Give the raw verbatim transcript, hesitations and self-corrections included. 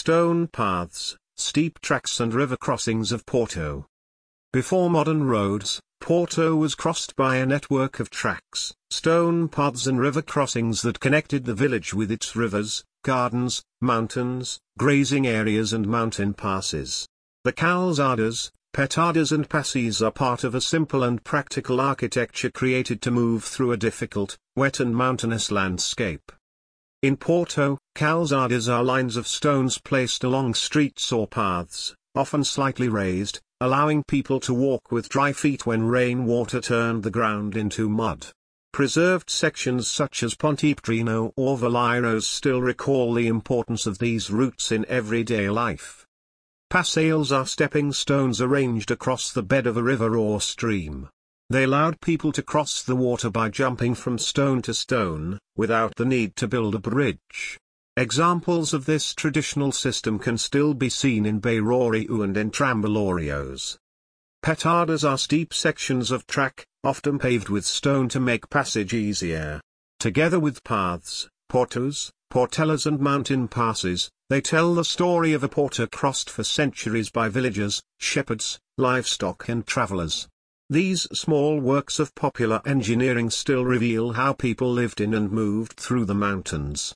Stone paths, steep tracks and river crossings of Porto. Before modern roads, Porto was crossed by a network of tracks, stone paths and river crossings that connected the village with its rivers, gardens, mountains, grazing areas and mountain passes. The calzadas, petadas and passes are part of a simple and practical architecture created to move through a difficult, wet and mountainous landscape. In Porto, calzadas are lines of stones placed along streets or paths, often slightly raised, allowing people to walk with dry feet when rainwater turned the ground into mud. Preserved sections such as Ponte Petrino or Valeiros still recall the importance of these routes in everyday life. Passeios are stepping stones arranged across the bed of a river or stream. They allowed people to cross the water by jumping from stone to stone, without the need to build a bridge. Examples of this traditional system can still be seen in Beiroriu and in Trambalorios. Petadas are steep sections of track, often paved with stone to make passage easier. Together with paths, portos, portellas and mountain passes, they tell the story of a Porto crossed for centuries by villagers, shepherds, livestock and travelers. These small works of popular engineering still reveal how people lived in and moved through the mountains.